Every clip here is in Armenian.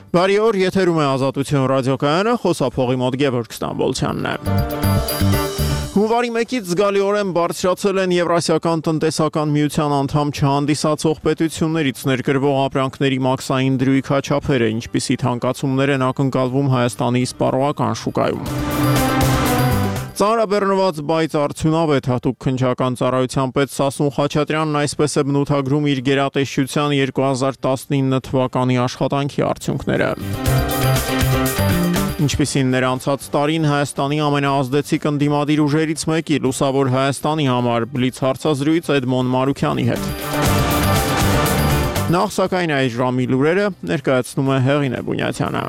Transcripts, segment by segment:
Բարի օր, եթերում է Ազատություն ռադիոկայանը, խոսափողի մոտ Գևորգ Ստամբոլցյանն է։ Հունվարի 1-ից զգալիորեն բարձրացել են Եվրասիական տնտեսական միության անդամ չհանդիսացող պետություններից ներկրվող ապրանքների մաքսային դրույթ չափերը, ինչպիսի թանկացումներ են ակնկալվում Հայաստանի սպառողական շուկայում։ Ծանրաբեռնված բայց արդյունավետ հատուկ քննչական ծառայության պետ Սասուն Խաչատրյանն այսպես է բնութագրում իր գերատեսչության 2019 թվականի աշխատանքի արդյունքները։ Ինչպիսին ներանցած տարին Հայաստանի ամենաազդեցիկ ընդդիմադիր ուժերից մեկի Լուսավոր Հայաստանի համար բլից հարցազրույց Էդմոն Մարուքյանի հետ։ Նախ սակայն այս ժամի լուրերը ներկայացնում է Հեղինե Բունյաթյանը։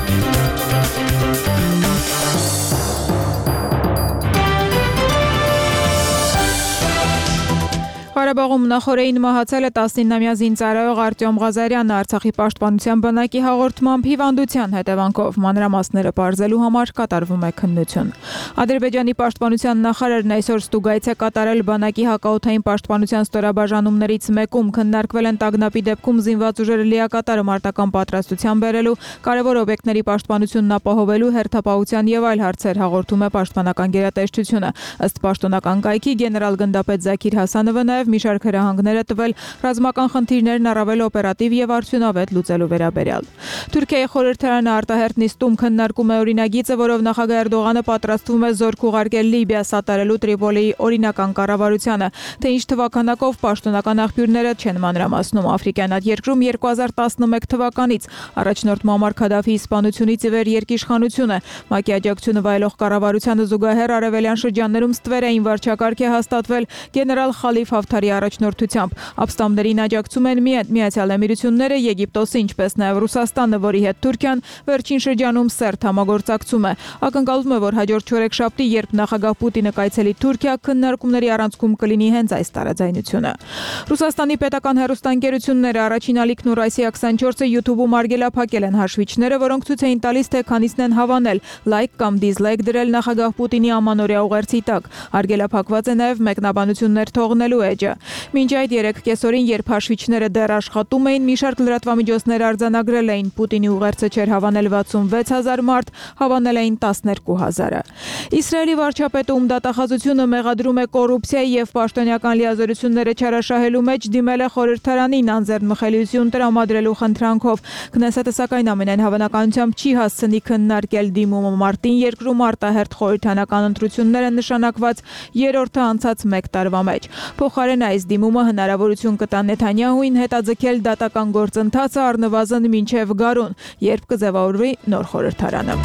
Ղարաբաղում նախօրեին մահացել է 19-ամյա զինծառայող Արտյոմ Ղազարյանը Արցախի պաշտպանության բանակի հաղորդմամբ հիվանդության հետևանքով մանրամասները պարզելու համար կատարվում է քննություն։ Ադրբեջանի պաշտպանության նախարարն այսօր ստուգայց է կատարել բանակի հակաօդային պաշտպանության ստորաբաժանումներից մեկում քննարկվել են տագնապի դեպքում զինված ուժերը լիակատար մարտական պատրաստության բերելու, կարևոր օբյեկտների պաշտպանությունն ապահովելու, հերթապահության եւ այլ հարցեր հաղորդում է պաշտպանական գերատեսչությունը։ Ըստ պաշտոնական կայքի գեներալ գնդապետ Զաքիր Հասանովը նաև մի շարք հրահանգներ է տվել ռազմական խնդիրներն առավել օպերատիվ եւ արդյունավետ լուծելու վերաբերյալ։ Թուրքիայի խորհրդարանը արտահերթ նիստում քննարկում է օրինագիծը, որով նախագահ Էրդողանը պատրաստվում է զորք ուղարկել Լիբիա սատարելու Տրիպոլիի օրինական կառավարությանը, թե ինչ թվականակով պաշտոնական աղբյուրները չեն մանրամասնում։ Աֆրիկյան այդ երկրում 2011 թվականից առաջնորդ Մոամար Քադաֆիի սպանությունից ի վեր երկիշխանություն է։ ՄԱԿ-ի աջակցությունը վայելող կառավարությանը զուգահեռ արևելյան շրջաններում ստվերային վարչակարգ է հաստատվել գեներալ Խալիֆ Հաֆթարի առաջնորդությամբ։ Ապստամբներին աջակցում են Միացյալ Էմիրությունները, Եգիպտոսը, ինչպես նաև Ռուսաստանը, որի հետ Թուրքիան վերջին շրջանում սերտ համագործակցում է։ Ակնկալվում է, որ հաջորդ չորեքշաբթի, երբ նախագահ Պուտինը կայցելի Թուրքիա, քննարկումների առանցքում կլինի հենց այս տարաձայնությունը։ Ռուսաստանի պետական հեռուստաընկերությունները առաջին ալիքն ու Ռոսիա 24-ը YouTube-ում արգելափակել են հաշվիչները, որոնք ցույց էին տալիս, թե քանիսն են հավանել, լայք կամ դիզլայք դրել նախագահ Պուտինի ամանորյա ուղերձի տակ։ Արգելափակված է նաև մեկնաբանություններ թողնելու էջը։ Մինչ այդ 3 կեսօրին, երբ հաշվիչները դեռ աշխատում էին, մի շարք լրատվամիջոցներ արձանագրել էին Պուտինի ուղերձը չէր հավանել 66000 մարդ, հավանել էին 12000-ը։ Իսրայելի վարչապետը, ում դատախազությունը մեղադրում է կոռուպցիայի եւ պաշտոնյական լիազորությունները չարաշահելու մեջ, դիմել է խորհրդարանին անձեռնմխելիություն տրամադրելու խնդրանքով։ Քնեսետը սակայն ամենայն հավանականությամբ չի հասցնի քննարկել դիմումը մարտին երկրում արտահերթ խորհրդանական ընտրություններ են նշանակված երրորդը անցած 1 տարվա մեջ։ Փոխարեն այս դիմումը հնարավորություն կտա Նեթանյահուին հետաձգել դատական գործընթացը առնվազն մինչև գարուն, երբ կձևավորվի նոր խորհրդարանը։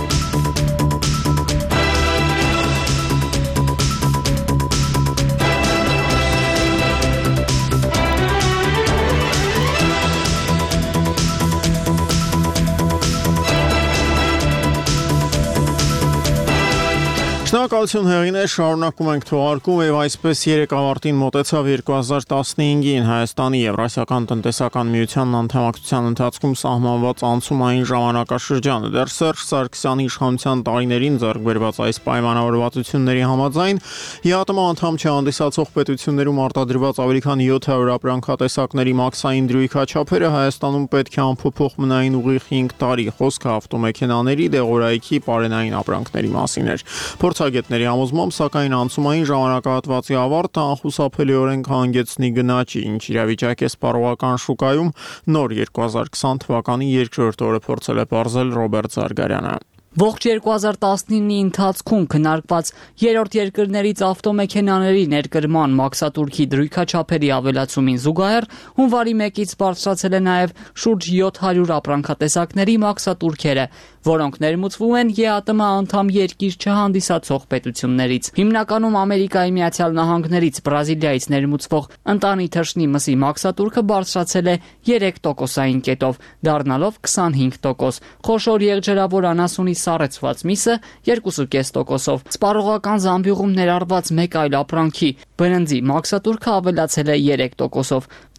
Շնորհակալություն Հեղինե, շարունակում ենք թողարկում եւ այսպես երեկավարտին մոտեցավ 2015-ին Հայաստանի Եվրասիական տնտեսական միության անդամակցության ընթացքում սահմանված անցումային ժամանակաշրջանը։ Դեռ Սերժ Սարգսյանի իշխանության տարիներին ձեռք բերված այս պայմանավորվածությունների համաձայն ԵԱՏՄ անդամ չհանդիսացող պետություններում արտադրված ավելի քան 700 ապրանքատեսակների մաքսային դրույքաչափերը Հայաստանում պետք է անփոփոխ մնային ուղիղ 5 տարի։ Խոսքը ավտոմեքենաների, դեղորայքի, պարենային ապրանքների մասին էր։ Փորձագետների համոզմամբ, սակայն անցումային ժամանակահատվածի ավարտը անխուսափելիորեն կհանգեցնի գնաճի, ինչ իրավիճակ է սպառողական շուկայում նոր 2020 թվականի երկրորդ օրը փորձել է պարզել Ռոբերտ Զարգարյանը։ Ողջ 2019-ի ընթացքում քննարկված երրորդ երկրներից ավտոմեքենաների ներկրման մաքսատուրքի դրույքաչափերի ավելացումին զուգահեռ հունվարի 1-ից բարձրացել է նաև շուրջ 700 ապրանքատեսակների մաքսատուրքերը, որոնք ներմուծվում են ԵԱՏՄ անդամ երկիր չհանդիսացող պետություններից։ Հիմնականում Ամերիկայի Միացյալ Նահանգներից, Բրազիլիայից ներմուծվող ընտանի թռչնի մսի մաքսատուրքը բարձրացել է 3%-ային կետով, դառնալով 25%։ Խոշոր եղջերավոր անասունի սառեցված միսը 2.5%-ով։ Սպառողական զամբյուղում ներառված մեկ այլ ապրանքի՝ բրնձի մաքսատուրքը ավելացել է 3%-ով։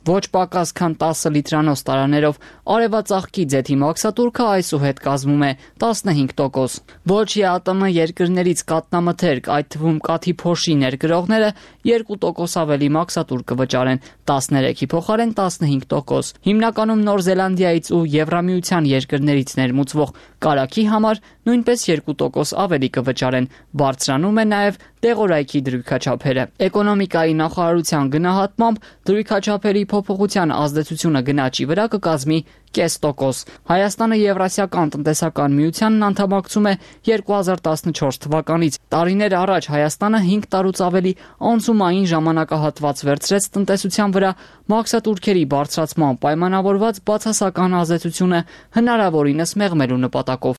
Ոչ պակաս քան 10 լիտրանոց տարաներով արևածաղկի ձեթի մաքսատուրքը այսուհետ կազմում է 15%։ Ոչ ԵԱՏՄ երկրներից կատնամթերք, այդ թվում կաթի փոշի ներկրողները 2% ավելի մաքսատուր կվճարեն, 13-ի փոխարեն 15%։ Հիմնականում Նոր Զելանդիայից ու Եվրամիության երկրներից ներմուծվող կարագի համար նույնպես 2% ավելի կվճարեն, բարձրանում է նաև տեղորայքի դրույքաչափերը։ Էկոնոմիկայի նախարարության գնահատմամբ դրույքաչափերի փոփոխության ազդեցությունը գնաճի վրա կկազմի 0.5%։ Հայաստանը Եվրասիական տնտեսական միությանն անդամակցում է 2014 թվականից։ Տարիներ առաջ Հայաստանը 5 տարուց ավելի անցումային ժամանակահատված վերցրեց տնտեսության վրա մաքսատուրքերի բարձրացման պայմանավորված բացասական ազդեցությունը հնարավորինս մեղմելու նպատակով։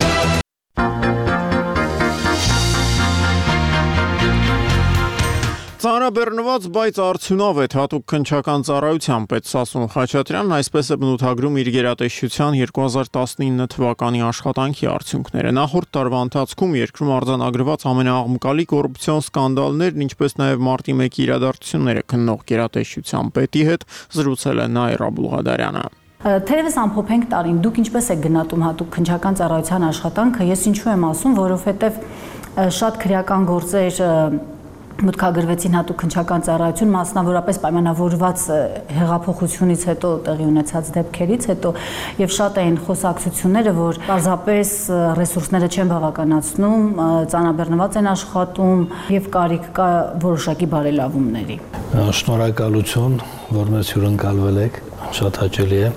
Ծանրաբեռնված, բայց արդյունավետ հատուկ քննչական ծառայության պետ Սասուն Խաչատրյանն այսպես է բնութագրում իր գերատեսչության 2019 թվականի աշխատանքի արդյունքները։ Նախորդ տարվա ընթացքում երկրում արձանագրված ամենաաղմկալի կոռուպցիոն սկանդալներն, ինչպես նաև մարտի 1-ի իրադարձությունները քննող գերատեսչության պետի հետ զրուցել է Նաիրա Բուլղադարյանը։ Թերևս ամփոփենք տարին, դուք ինչպես եք գնահատում հատուկ քննչական ծառայության աշխատանքը, ես ինչու եմ ասում, որովհետև շատ քրեական գործեր մուտքագրվեցին հատուկ քննչական ծառայություն, մասնավորապես պայմանավորված հեղափոխությունից հետո տեղի ունեցած դեպքերից հետո եւ շատ էին խոսակցությունները, որ պարզապես ռեսուրսները չեն բավականացնում, ծանրաբեռնված են աշխատում եւ կարիք կա որոշակի բարելավումների։ Շնորհակալություն, որ մեզ հյուրընկալվել եք, շատ հաճելի է։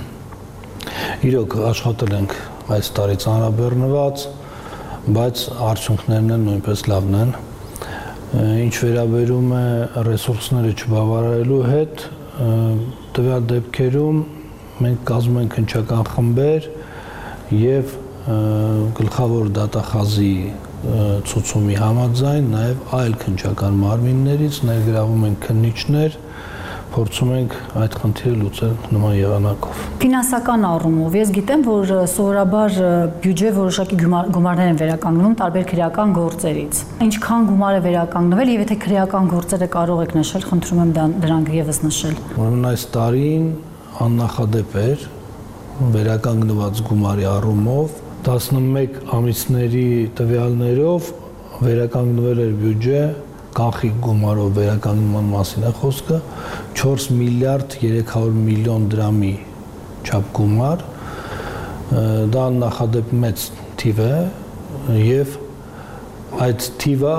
Իրոք աշխատել ենք այս տարի ծանրաբեռնված, բայց արդյունքներն նույնպես լավն են։ Ինչ վերաբերում է ռեսուրսները չբավարարելու հետ, տվյալ դեպքերում մենք կազմում ենք քննչական խմբեր եւ գլխավոր դատախազի ցուցումի համաձայն նաեւ այլ քննչական մարմիններից ներգրավում են քննիչներ, փորձում ենք այդ խնդիրը լուծել նման եղանակով։ Ֆինանսական առումով ես գիտեմ, որ սովորաբար բյուջե որոշակի գումարներ են վերականգնում տարբեր քրեական գործերից։ Ինչքան գումար է վերականգնվել եւ եթե քրեական գործերը կարող եք նշել, խնդրում եմ դրանք եւս նշել։ Ուրեմն այս տարին աննախադեպ էր վերականգնված գումարի առումով 11 ամիսների տվյալներով վերականգնվել էր բյուջե կանխիկ գումարով վերականգնման մասին է խոսքը 4 միլիարդ 300 միլիոն դրամի չափ գումար, դա նախադեպ մեծ թիվ է եւ այդ թիվը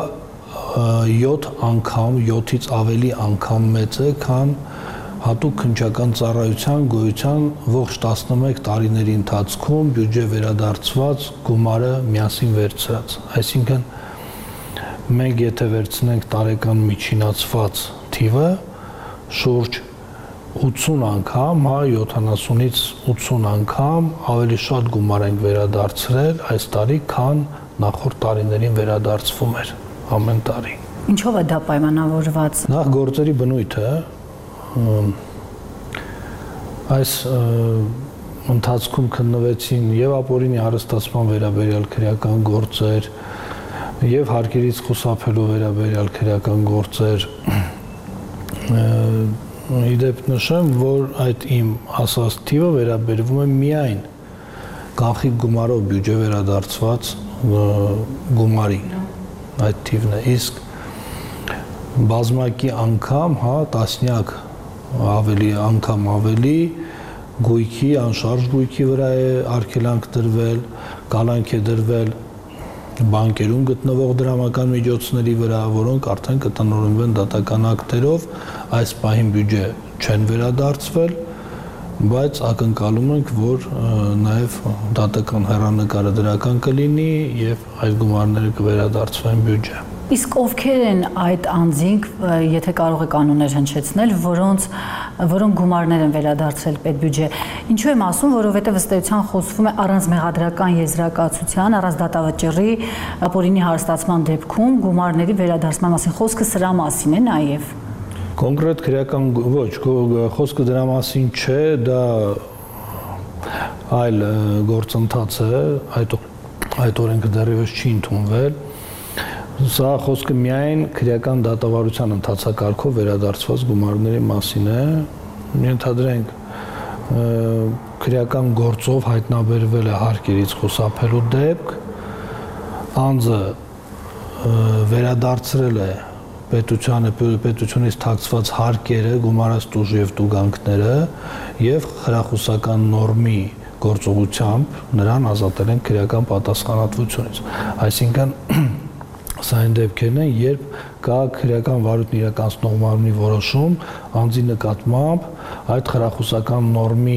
7 անգամ, 7-ից ավելի անգամ մեծ է, քան հատուկ քննչական ծառայության գոյության ողջ 11 տարիների ընթացքում բյուջե վերադարձված գումարը միասին վերցրած, այսինքն մենք եթե վերցնենք տարեկան միջինացված թիվը շուրջ 80 անգամ, 70-ից 80 անգամ ավելի շատ գումար ենք վերադարձրել այս տարի, քան նախորդ տարիներին վերադարձվում էր ամեն տարի։ Ինչով է դա պայմանավորված։ Նախ գործերի բնույթը այս ընթացքում քննվեցին եւ ապօրինի հարստացման վերաբերյալ քրեական գործեր եւ հարկերից խուսափելու վերաբերյալ քրեական գործեր։ Իդեպ նշեմ, որ այդ իմ ասած թիվը վերաբերվում է միայն կանխիկ գումարով բյուջե վերադարձված գումարին, այդ թիվն է, իսկ բազմակի անգամ, տասնյակ անգամ ավելի գույքի, անշարժ գույքի վրա է արգելանք դրվել, կալանք է դրվել բանկերում գտնվող դրամական միջոցների վրա, որոնք արդեն կտնօրինվեն դատական ակտերով, այս պահին բյուջե չեն վերադարձվել, բայց ակնկալում ենք, որ նաև դատական հեռանկարը դրական կլինի եւ այս գումարները կվերադարձվեն բյուջե։ Իսկ ովքեր են այդ անձինք, եթե կարող եք անուններ հնչեցնել, որոնք գումարներ են վերադարձրել պետբյուջե։ Ինչու եմ ասում, որովհետև ըստ էության խոսվում է առանց մեղադրական եզրակացության, առանց դատավճռի ապօրինի հարստացման դեպքում գումարների վերադարձման մասին խոսքը սրա մասին է նաև։ Կոնկրետ քրեական ոչ, խոսքը դրա մասին չէ, դա այլ գործընթաց է, այդ օրենքը դեռևս չի ընդունվել։ Սա խոսքը միայն քրեական դատավարության ընթացակարգով վերադարձված գումարների մասին է, ենթադրենք քրեական գործով հայտնաբերվել է հարկերից խուսափելու դեպք, անձը վերադարձրել է պետությունից թաքցված հարկերը, գումարած տուժ եւ տուգանքները եւ խրախուսական նորմի գործողությամբ նրան ազատել են քրեական պատասխանատվությունից։ Այսինքն սա այն դեպքերն են, երբ կա քրեական վարույթն իրականացնող մարմնի որոշում անձի նկատմամբ այդ խրախուսական նորմի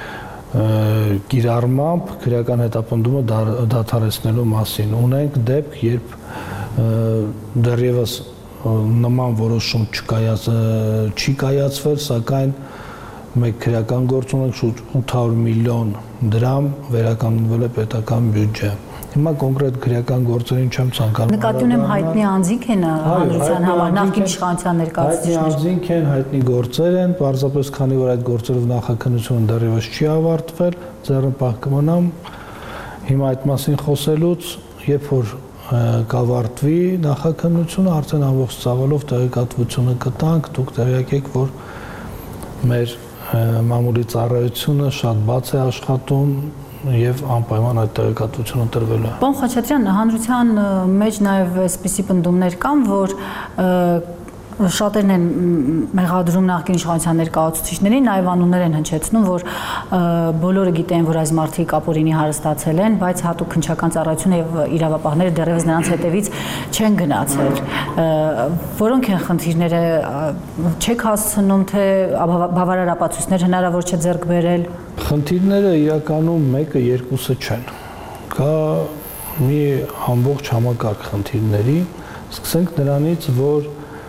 կիրառմամբ քրեական հետապնդումը դադարեցնելու մասին։ Ունենք դեպք, երբ դեռևս նման որոշում չի կայացվել, սակայն մեկ քրեական գործ ունենք շուրջ 800 միլիոն դրամ վերականգնվել է պետական բյուջե։ Հիմա կոնկրետ քրեական գործերին չեմ ցանկանում։ Նկատի ունեմ հայտնի անձինք են հանրության համար, նախկին իշխանության ներկայացուցիչներ։ Հայտնի անձինք են, հայտնի գործեր են, պարզապես քանի որ այդ գործերով նախաքննությունը դեռևս չի ավարտվել, ձեռնպահ կմնամ հիմա այդ մասին խոսելուց, երբ որ կավարտվի նախաքննությունը, արդեն ամբողջ ծավալով տեղեկատվությունը կտանք, դուք տեղյակ եք, որ մեր մամուլի ծառայությունը շատ բաց է աշխատում եւ անպայման այդ տեղեկատվությունը տրվելու է։ Պարոն Խաչատրյան, հանրության մեջ նաեւ այսպիսի պնդումներ կան, որ շատերն են մեղադրում նախկին իշխանության ներկայացուցիչներին, նաեւ անուններ են հնչեցնում, որ բոլորը գիտեն, որ այս մարդիկ ապօրինի հարստացել են, բայց հատուկ քննչական ծառայությունը եւ իրավապահները դեռևս նրանց հետևից չեն գնացել։ Որոնք են խնդիրները, չեք հասցնում, թե բավարար ապացույցներ հնարավոր չէ ձեռք բերել։ Խնդիրները իրականում մեկը, երկուսը չեն։ Կա մի ամբողջ համակարգ խնդիրների, սկսենք նրանից, որ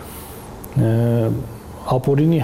ապօրինի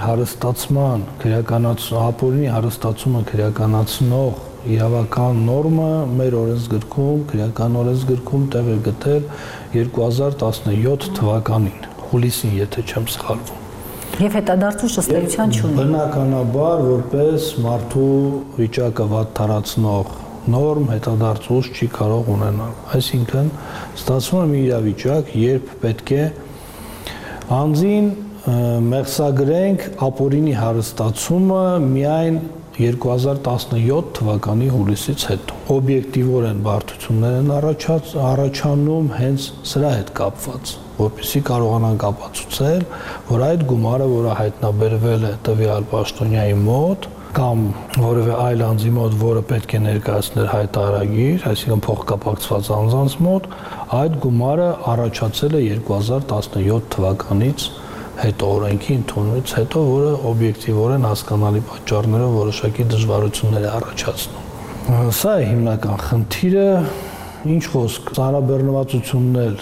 հարստացումը քրեականացնող իրավական նորմը մեր օրենսգրքում, քրեական օրենսգրքում տեղ է գտել 2017 թվականին, հուլիսին, եթե չեմ սխալվում։ Եվ հետադարձուչ ըստ էության չունի։ Բնականաբար, որպես մարդու վիճակը վատթարացնող նորմ հետադարձուչ չի կարող ունենալ։ Այսինքն, ստացվում է մի իրավիճակ, երբ պետք է անձին մեղսագրենք ապօրինի հարստացումը միայն 2017 թվականի հուլիսից հետո։ Օբյեկտիվորեն բարդություններ են առաջանում հենց սրա հետ կապված, որպեսզի կարողանանք ապացուցել, որ այդ գումարը, որը հայտնաբերվել է տվյալ պաշտոնյայի մոտ կամ որևէ այլ անձի մոտ, որը պետք է ներկայացներ հայտարարագիր, այսինքն փոխկապակցված անձանց մոտ, այդ գումարը առաջացել է 2017 թվականից հետո, օրենքի ընդունումից հետո, որը օբյեկտիվորեն հասկանալի պատճառներով որոշակի դժվարություններ է առաջացնում։ Սա է հիմնական խնդիրը, ինչ խոսք, ծանրաբեռնվածությունն էլ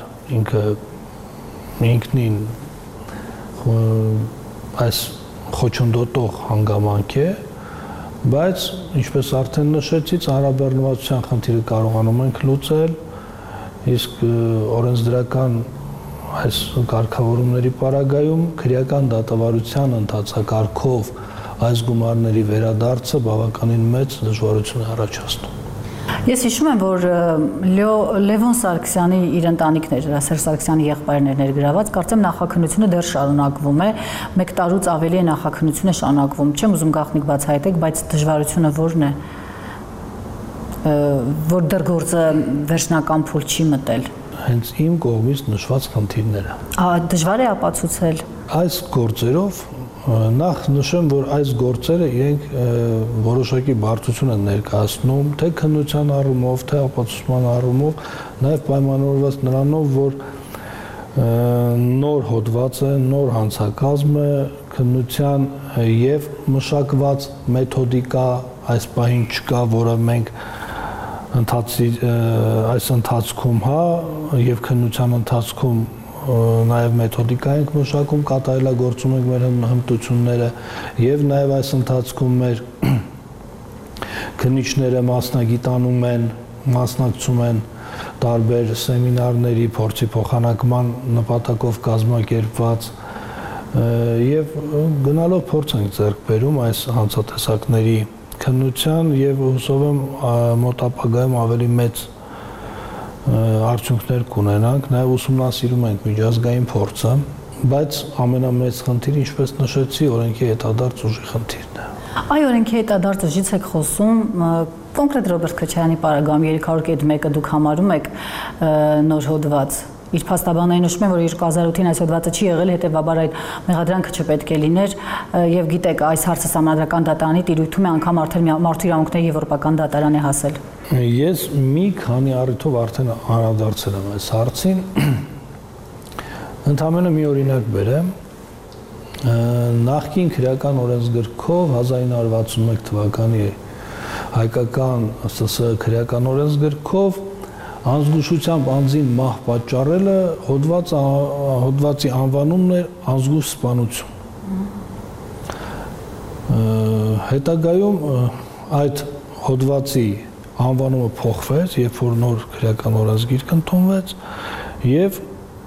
ինքնին այս խոչընդոտող հանգամանք է, բայց ինչպես արդեն նշեցի, ծանրաբեռնվածության խնդիրը կարողանում ենք լուծել, իսկ օրենսդրական այս կարգավորումների պարագայում քրեական դատավարության ընթացակարգով այս գումարների վերադարձը բավականին մեծ դժվարություն է առաջացնում։ Ես հիշում եմ, որ Լևոն Սարգսյանի իր ընտանիքն էր, Սերժ Սարգսյանի եղբայրն էր ներգրաված, կարծեմ նախաքննությունը դեռ շարունակվում է, 1 տարուց ավելի է նախաքննությունը շարունակվում։ Չեմ ուզում գաղտնիք բացահայտեք, բայց դժվարությունը որն է, որ դեռ գործը վերջնական փուլ չի մտել։ Հենց իմ կողմից նշված խնդիրները։ Դժվար է ապացուցել։ Այս գործերով նախ նշեմ, որ այս գործերը իրենք որոշակի բարդություն են ներկայացնում, թե քննության առումով, թե ապացուցման առումով, նաև պայմանավորված նրանով, որ նոր հոդված է, նոր հանցակազմ է, քննության եւ մշակված մեթոդիկա այս պահին չկա, որը մենք այս ընթացքում, եւ քննության ընթացքում նաև մեթոդիկա ենք մշակում, կատարելագործում ենք մեր հմտությունները եւ նաև այս ընթացքում մեր քննիչները մասնակցում են տարբեր սեմինարների, փորձի փոխանակման նպատակով կազմակերպված եւ գնալով փորձ ենք ձեռք բերում այս հանցատեսակների քննության եւ հուսով եմ մոտ ապագայում ավելի մեծ արդյունքներ կունենանք, նաև ուսումնասիրում ենք միջազգային փորձը Բայց ամենամեծ խնդիրը, ինչպես նշեցի, օրենքի հետադարձ ուժի խնդիրն է։ Այ օրենքի հետադարձ ուժից եք խոսում, կոնկրետ Ռոբերտ Քոչարյանի պարագայում 301-ը դուք համարում եք նոր հոդված։ Իր փաստաբանային նշում են, որ 2008-ին այս հոդվածը չի եղել, հետևաբար այդ մեղադրանքը չպետք է լիներ, եւ գիտեք, այս հարցը Սահմանադրական դատարանի տիրույթում է անգամ արդեն Մարդու իրավունքների Եվրոպական դատարան է հասել։ Ես մի քանի առիթով արդեն անդրադարձել եմ այս հարցին։ Ընդհանրապես մի օրինակ բերեմ։ Նախկին քրեական օրենսգրքով 1961 թվականի հայկական ՍՍ քրեական օրենսգրքով անզգուշությամբ անձին մահ պատճառելը հոդվածի անվանումն էր անզգույշ սպանություն։ Հետագայում այդ հոդվածի անվանումը փոխվեց, երբ որ նոր քրեական օրենսգիրք ընդունվեց եւ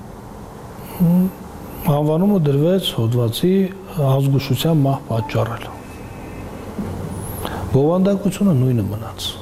անվանումը դրվեց հոդվածի անզգուշությամբ մահ պատճառել։ Բովանդակությունը նույնը մնաց։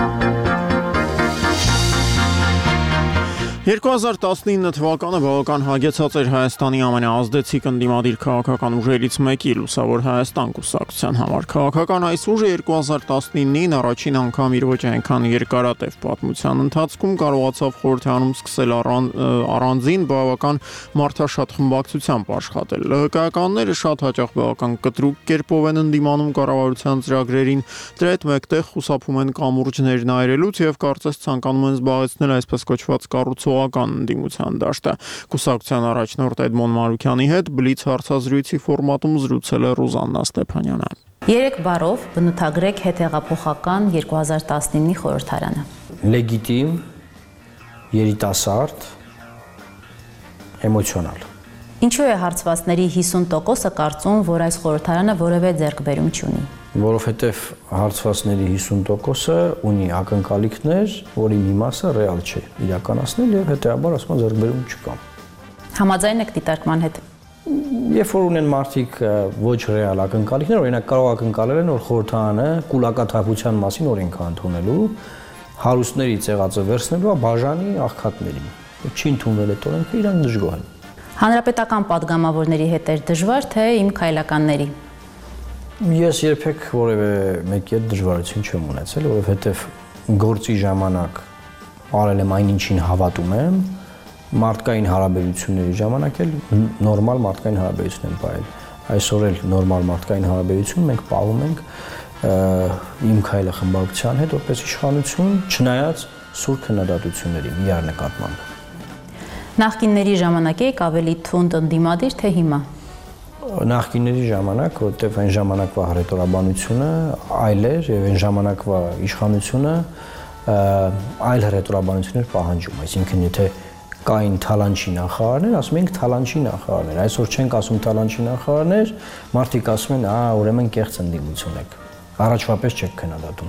2019 թվականը բավական հագեցած էր Հայաստանի ամենաազդեցիկ ընդդիմադիր քաղաքական ուժերից մեկի Լուսավոր Հայաստան կուսակցության համար։ Քաղաքական այս ուժը 2019-ին առաջին անգամ իր ոչ այնքան երկարատև պատմության ընթացքում կարողացավ խորհրդարանում սկսել առանձին բավական մարդաշատ խմբակցությամբ աշխատել։ ԼՀԿ-ականները շատ հաճախ բավական կտրուկ կերպով են ընդդիմանում կառավարության ծրագրերին, դրա հետ մեկտեղ խուսափում են կամուրջներ նայրելուց եւ կարծես ցանկանում են զբաղեցնել այսպես կոչված կառուցողական ընդդիմության դաշտը։ Կուսակցության առաջնորդ Էդմոն Մարուկյանի հետ բլից հարցազրույցի ֆորմատում զրուցել է Ռուզաննա Ստեփանյանը։ 3 բառով բնութագրեք հետհեղափոխական 2019-ի խորհրդարանը։ Լեգիտիմ, երիտասարդ, էմոցիոնալ։ Ինչու է հարցվածների 50%-ը կարծում, որ այս խորհրդարանը որևէ ձեռքբերում չունի։ Որովհետև հարցվածների 50%-ը ունի ակնկալիքներ, որի մի մասը ռեալ չէ իրականացնել եւ հետեւաբար ասում ձեռքբերում չկա։ Համաձայն եք դիտարկման հետ։ Երբ որ ունեն մարդիկ ոչ ռեալ ակնկալիքներ, օրինակ կարող ակնկալել են, որ խորհրդարանը կուլակաթափության մասին օրենք ընդունելու, հարուստների ցեղածը վերցնելու բաժանի աղքատներին։ Չի ընդունվել այդ օրենքը, իրան դժգոհ են։ Հանրապետական падգամավորների հետ էր դժվար, թե իմ քայլականների։ Ես երբեք որևէ մեկի հետ դժվարություն չեմ ունեցել, որովհետև գործի ժամանակ արել եմ այն ինչին հավատում եմ, մարդկային հարաբերությունների ժամանակ էլ նորմալ մարդկային հարաբերություն եմ պահել։ Այսօր էլ նորմալ մարդկային հարաբերություն մենք պահում ենք իմ քայլը խմբակցության հետ որպես իշխանություն, չնայած սուր քննադատություններին իրար նկատմամբ։ Նախկինների ժամանակ եք ավելի թունդ ընդդիմադիր, թե հիմա։ Նախկինների ժամանակ, որտեղ այն ժամանակվա հռետորաբանությունը այլ էր եւ այն ժամանակվա իշխանությունը այլ հռետորաբանություններ պահանջում, այսինքն եթե կային թալանչի նախարարներ, ասում ենք թալանչի նախարարներ, այսօր չենք ասում թալանչի նախարարներ, մարդիկ ասում են, ուրեմն կեղծ ընդդիմություն եք, առաջվա պես չեք քննադատում։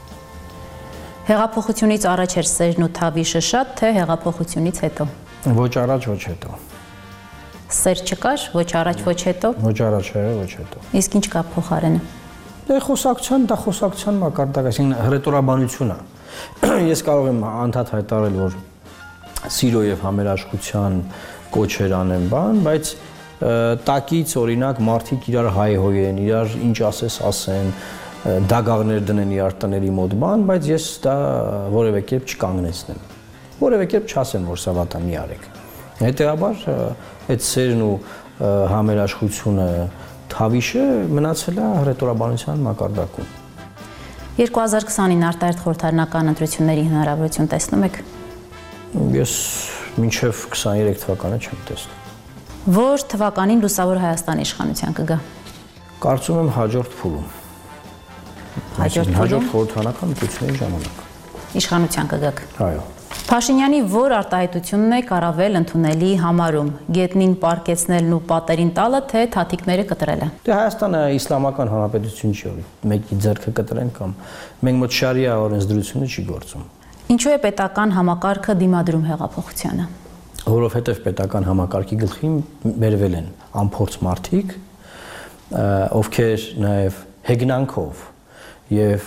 Հեղափոխությունից առաջ էր սերն ու թավիշը շատ, թե հեղափոխությունից հետո։ Ոչ առաջ, ոչ հետո։ Սեր չկար, ոչ առաջ, ոչ հետո։ Ոչ առաջ էր, ոչ հետո։ Իսկ ինչ կա փոխարենը։ Դե խոսակցության մակարդակ, այսինքն հռետորաբանությունը։ Ես կարող եմ անդադ հայտարարել, որ սիրո եւ համերաշխության կոչեր անեն բան, բայց տակից օրինակ մարդիկ իրար հայհոյեն, իրար ինչ ասես ասեն, դագաղներ դնեն իրար տների մոտ բան, բայց ես դա որևէ կերպ չկանգնեցնեմ։ Որևէ կերպ չասեմ, որ սա վատ է, մի արեք։ Հետեւաբար այդ սերն ու համերաշխությունը թավիշը մնացել է հռետորաբանության մակարդակում։ 2020-ին արտահերթ խորհրդարանական ընտրությունների հնարավորություն տեսնում եք։ Ես մինչև 23 թվականը չեմ տեսնում։ Որ թվականին Լուսավոր Հայաստանի իշխանության կգա։ Կարծում եմ հաջորդ փուլում։ Հաջորդ խորհրդարանական ընտրությունների ժամանակ։ Իշխանության կգաք։ Այո։ Փաշինյանի որ արտահայտությունն է առավել ընդունելի համարում՝ գետնին պարկեցնելն ու պատերին տալը, թե թաթիկները կտրելը։ Դե Հայաստանը իսլամական հանրապետություն չի, որ մեկի ձեռքը կտրեն կամ մենք մոտ շարիա օրենսդրությունը չի գործում։ Ինչու է պետական համակարգը դիմադրում հեղափոխությանը։ Որովհետև պետական համակարգի գլխին բերվել են անփորձ մարդիկ, ովքեր նաև հեգնանքով եւ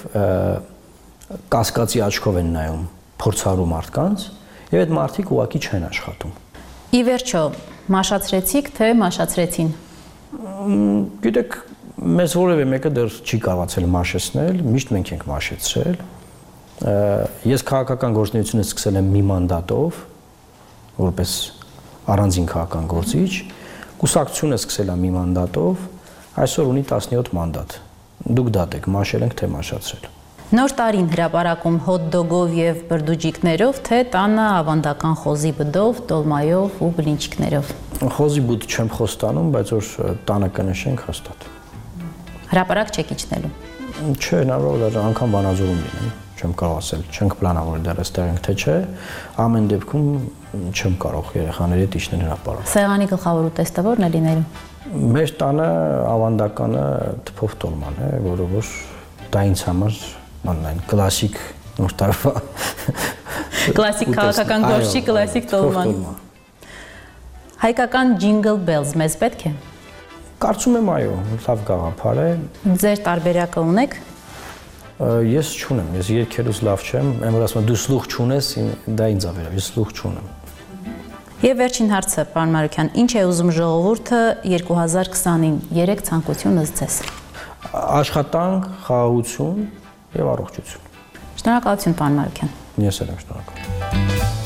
կասկածի աչքով են նայում փորձառու մարդկանց եւ այդ մարդիկ ուղակի չեն աշխատում։ Ի վերջո, Մաշացրեցիք, թե մաշացրեցին։ Գիտեք, մեզ որևէ մեկը դեռ չի կարողացել մաշեցնել, միշտ մենք ենք մաշեցրել։ Ես քաղաքական գործունեությունը սկսել եմ մի մանդատով, որպես առանձին քաղաքական գործիչ, կուսակցությունը սկսել եմ մի մանդատով, այսօր ունի 17 մանդատ։ Դուք դատեք, մաշել ենք թե մաշացրել։ Նոր տարին հրապարակում հոտ-դոգով եւ բրդուջիկներով, թե տանը ավանդական խոզի բդով, տոլմայով ու բլինչիկներով։ Խոզի բուդ չեմ խոստանում, բայց որ տանը կնշենք հաստատ։ Հրապարակ չեք իջնելու։ Չէ, հնարավոր է անգամ Վանաձորում լինեմ, չեմ կարող ասել, չենք պլանավորել դեռ այստեղ ենք թե չէ, ամեն դեպքում չեմ կարող երեխաների հետ իջնել հրապարակ։ Սեղանի գլխավոր ուտեստը ո՞րն է լինելու։ Մեր տանը ավանդականը թփով տոլման է, որը որ դա ինձ համար այն կլասիկ նոր տարվա կլասիկ քաղաքական գործի կլասիկ տոլման։ Հայկական jingle bells մեզ պետք է։ Կարծում եմ այո, լավ գաղափար է։ Ձեր տարբերակը ունեք։ Ես չունեմ, ես երգերուց լավ չեմ, եմ որ ասում եմ դու սլուխ չունես, դա ինձ ավերա, ես սլուխ չունեմ։ Եվ վերջին հարցը, պարոն Մարուկյան, ինչ է ուզում ժողովուրդը 2020-ին 3 ցանկություն ըստ ձեզ։ Աշխատանք, խաղաղություն եւ առողջություն։ Շնորհակալություն, պարոն Մարուկյան։ Ես եմ շնորհակալ։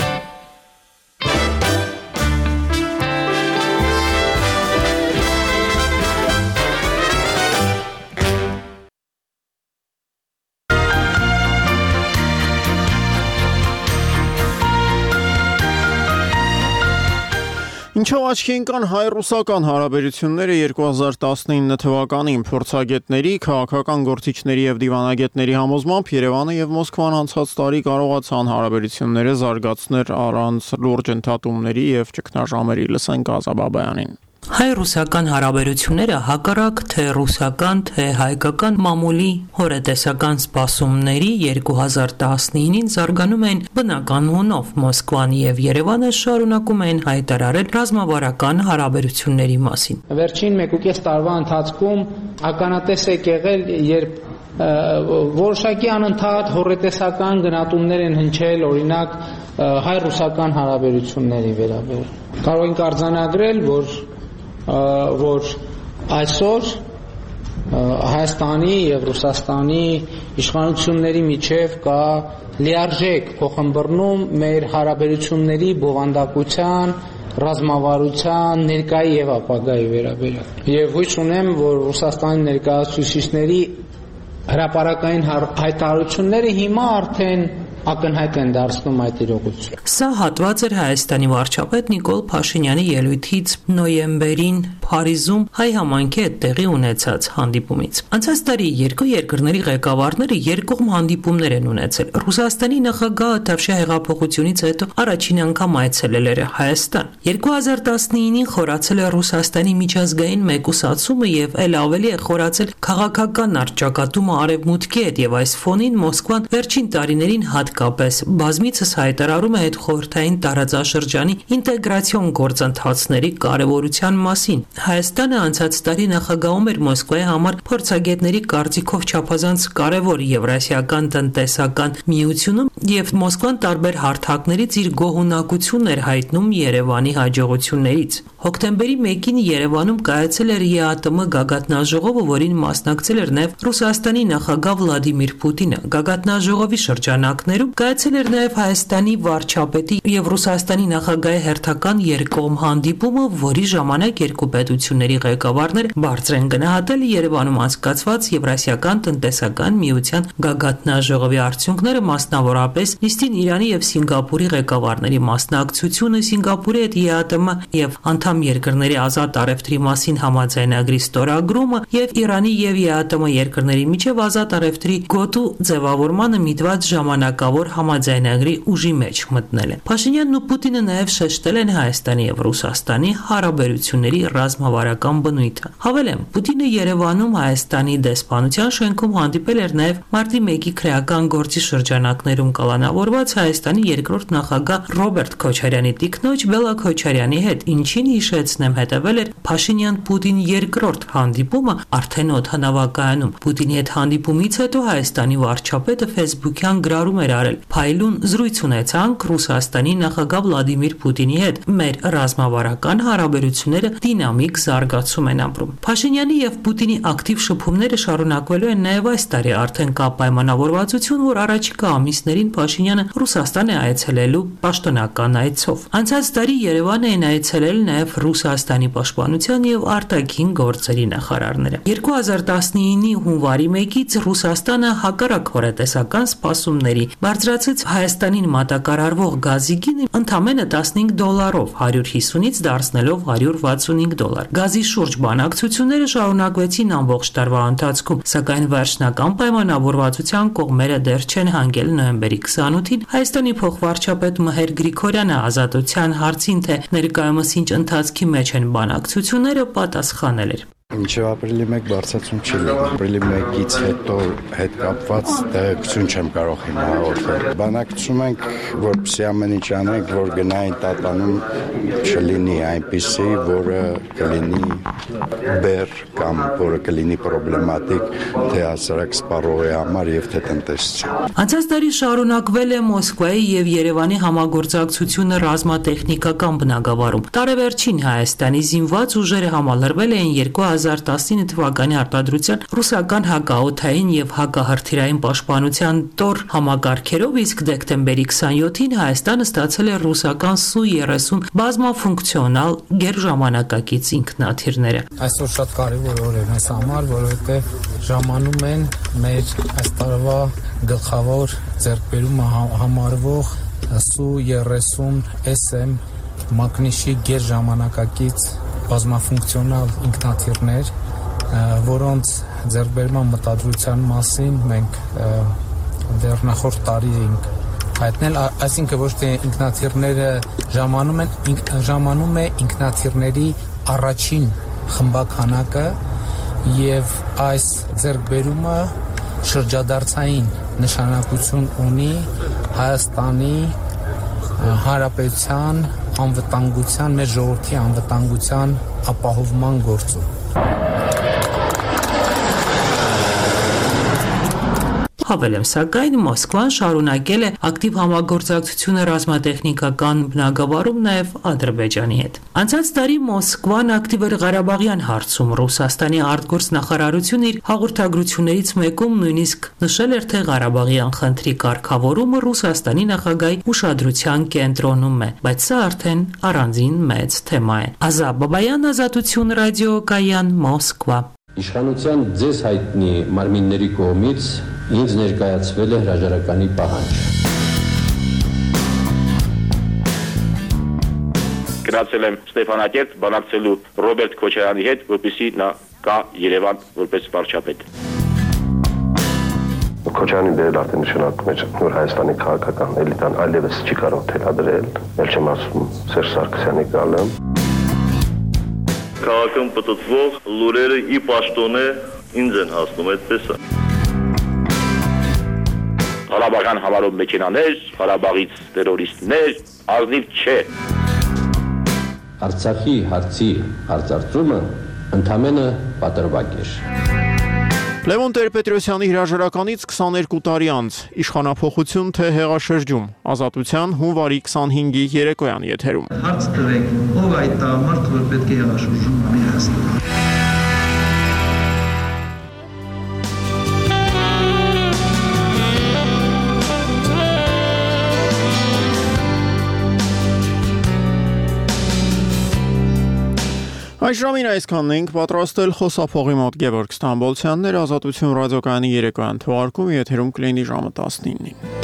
Ինչով աչքի ընկան հայ-ռուսական հարաբերությունները 2019 թվականին փորձագետների, քաղաքական գործիչների եւ դիվանագետների համոզմամբ Երևանը եւ Մոսկվան անցած տարի կարողացան հարաբերությունները զարգացնել առանց լուրջ ընդհատումների եւ ճգնաժամերի, լսենք Ազաբաբայանին։ Հայ-ռուսական հարաբերությունները հակառակ թե ռուսական, թե հայկական մամուլի հորետեսական սպասումների 2019-ին զարգանում են բնական հունով։ Մոսկվան եւ Երևանը շարունակում են հայտարարել ռազմավարական հարաբերությունների մասին։ Վերջին 1.5 տարվա ընթացքում ականատես եք եղել, երբ որոշակի անընդհատ հորետեսական գնահատումներ են հնչել, օրինակ հայ-ռուսական հարաբերությունների վերաբերյալ։ Կարող ենք արձանագրել, որ այսօր Հայաստանի եւ Ռուսաստանի իշխանությունների միջև կա լիարժեք փոխըմբռնում մեր հարաբերությունների բովանդակության, ռազմավարության, ներկայի եւ ապագայի վերաբերյալ։ Եվ հույս ունեմ, որ Ռուսաստանի ներկայացուցիչների հրապարակային հայտարարությունները հիմա արդեն ակնհայտ են դարձնում այդ իրողությունը։ Սա հատված էր Հայաստանի վարչապետ Նիկոլ Փաշինյանի ելույթից նոյեմբերին Փարիզում հայ համայնքի հետ տեղի ունեցած հանդիպումից։ Անցած տարի երկու երկրների ղեկավարները երկկողմ հանդիպումներ են ունեցել։ Ռուսաստանի նախագահը Թավշյա հեղափոխությունից հետո առաջին անգամ այցելել էր Հայաստան։ 2019-ին խորացել է Ռուսաստանի միջազգային մեկուսացումը եւ ել ավելի է խորացել քաղաքական առճակատումը արևմուտքի հետ եւ այս ֆոնին Մոսկվան վերջին տարիներին հատկապես բազմիցս հայտարարում է հետխորհրդային տարածաշրջանի ինտեգրացիոն գործընթացների կարևորության մասին։ Հայաստանը անցած տարի նախագահում էր Մոսկվայի համար փորձագետների կարծիքով չափազանց կարևոր Եվրասիական տնտեսական միությունում եւ Մոսկվան տարբեր հարթակներից իր գոհունակությունն էր հայտնում Երևանի հաջողություններից։ Հոկտեմբերի 1-ին Երևանում կայացել էր ԵԱՏՄ գագաթնաժողովը, որին մասնակցել էր նաեւ Ռուսաստանի նախագահ Վլադիմիր Պուտինը։ Գագաթնաժողովի շրջանակներում կայացել էր նաեւ Հայաստանի վարչապետի եւ Ռուսաստանի նախագահի հերթական երկկողմ հանդիպումը, որի ժամանակ երկու պետությունների ղեկավարներ բարձր են գնահատել Երևանում անցկացված Եվրասիական տնտեսական միության գագաթնաժողովի արդյունքները, մասնավորապես նիստին Իրանի եւ Սինգապուրի ղեկավարների մասնակցությունը, Սինգապուրի հետ ԵԱՏՄ եւ անդամ երկրների ազատ առևտրի մասին համաձայնագրի ստորագրումը եւ Իրանի եւ ԵԱՏՄ երկրների միջև ազատ առևտրի գոտու ձևավորմանը միտված ժամանակավոր համաձայնագրի ուժի մեջ մտնել է։ Փաշինյանն ու Պուտինը նաեւ շեշտել են Հայաստանի եւ Ռուսաստանի հարաբերությունների ռազմավարական բնույթը։ Հավելեմ, Պուտինը Երևանում Հայաստանի դեսպանության շենքում հանդիպել էր նաեւ մարտի 1-ի քրեական գործի շրջանակներում կալանավորված Հայաստանի երկրորդ նախագահ Ռոբերտ Քոչարյանի տիկնոջ Բելա Քոչարյանի հետ, ինչին հիշեցնեմ հետևել էր Փաշինյան-Պուտին երկրորդ հանդիպումը արդեն օդանավակայանում։ Պուտինի հետ հանդիպումից հետո Հայաստանի վարչապետը Facebook-յան գրառում էր հայտարարել։ Փայլուն զրույց ունեցանք Ռուսաստանի նախագահ Վլադիմիր Պուտինի հետ։ Մեր ռազմավարական հարաբերությունները դինամիկ զարգացում են ապրում։ Փաշինյանի եւ Պուտինի ակտիվ շփումները շարունակվելու են նաեւ այս տարի, արդեն կա պայմանավորվածություն, որ առաջիկա ամիսներին Փաշինյանը Ռուսաստան է այցելելու պաշտոնական այցով։ Անցած տարի Երևան էին այցելել նաեւ Ռուսաստանի պաշտպանության եւ արտաքին գործերի նախարարները։ 2019-ի հունվարի 1-ից Ռուսաստանը հակառակ հորետեսական սպասումների բարձրացրեց Հայաստանին մատակարարվող գազի գինը ընդամենը $15, 150-ից դարձնելով $165։ Գազի շուրջ բանակցությունները շարունակվեցին ամբողջ տարվա ընթացքում, սակայն վերջնական պայմանավորվածության կողմերը դեռ չեն հանգել նոյեմբերի 28-ին Հայաստանի փոխվարչապետ Մհեր Գրիգորյանը ազատության հարցին, թե ներկայումս ինչ ընթացքի մեջ են բանակցությունները, պատասխանել էր. Մինչև ապրիլի 1 բարձրացում չի լինի։ Ապրիլի 1-ից հետո հետ կապված տեղեկություն չեմ կարող հիմա հաղորդել։ Բանակցում ենք, որպեսզի ամեն ինչ անենք, որ գնային տատանում չլինի այնպիսի, որը կլինի բեր կամ որը կլինի պրոբլեմատիկ թե հասարակ սպառողի համար եւ թե տնտեսության։ Անցած տարի շարունակվել է Մոսկվայի եւ Երևանի համագործակցությունը ռազմատեխնիկական բնագավառում։ Տարեվերջին Հայաստանի զինված ուժերը համալրվել էին 2019 թվականի արտադրության ռուսական հակաօդային եւ հակահրթիռային պաշտպանության տոր համակարգերով, իսկ դեկտեմբերի 27-ին Հայաստանը ստացել է ռուսական Su-30 բազմաֆունկցիոնալ գերժամանակակից ինքնաթիռները։ Այսօր շատ կարևոր օր է մեզ համար, որովհետեւ ժամանում են մեր այս տարվա գլխավոր ձեռքբերումը համարվող Su-30 SM մակնիշի գերժամանակակից բազմաֆունկցիոնալ ինքնաթիռներ, որոնց ձեռքբերման մտադրության մասին մենք դեռ նախորդ տարի ենք հայտնել, այսինքն ոչ թե ինքնաթիռները ժամանում է ինքնաթիռների առաջին խմբականակը եւ այս ձեռքբերումը շրջադարձային նշանակություն ունի Հայաստանի Հանրապետության անվտանգության, մեր ժողովրդի անվտանգության ապահովման գործում։ Հավելեմ, սակայն Մոսկվան շարունակել է ակտիվ համագործակցությունը ռազմատեխնիկական բնագավառում նաև Ադրբեջանի հետ։ Անցած տարի Մոսկվան ակտիվ էր Ղարաբաղյան հարցում։ Ռուսաստանի արտգործնախարարությունը իր հաղորդագրություններից մեկում նույնիսկ նշել էր, թե Ղարաբաղյան խնդրի կարգավորումը Ռուսաստանի նախագահի ուշադրության կենտրոնում է, բայց սա արդեն առանձին մեծ թեմա է։ Ազատ Բաբայան, Ազատություն ռադիոկայան, Մոսկվա։ Իշխանության ձեզ հայտնի մարմինների կողմից ինձ ներկայացվել է հրաժարականի պահանջ։ Գնացել եմ Ստեփանակերտ բանակցելու Ռոբերտ Քոչարյանի հետ, որպեսզի նա գա Երևան որպես վարչապետ։ Քոչարյանի դերը արդեն նշանակում էր, որ Հայաստանի քաղաքական էլիտան այլևս չի կարող թելադրել, ել չեմ ասում Սերժ Սարգսյանի գալը։ Քաղաքում պտտվող լուրերը ի պաշտոնե ինձ են հասնում, այդպես է։ Ղարաբաղյան համարով մեքենաներ, Ղարաբաղից տերորիստներ, ազնիվ չէ։ Արցախի հարցի հարցարծումը ընդամենը պատրվակ էր։ Լևոն Տեր-Պետրոսյանի հրաժարականից 22 տարի անց իշխանափոխություն թե հեղաշրջում, Ազատության հունվարի 25-ի երեկոյան եթերում։ Հարց տվեք, ով այդ տղամարդը, որ պետք է հեղաշրջում անի Հայաստանում։ Այս ժամին այսքանն ենք պատրաստել խոսափողի մոտ Գևորգ Ստամբոլցյանն էր, Ազատություն ռադիոկայանի երեկոյան թողարկումը եթերում կլինի ժամը 19-ին։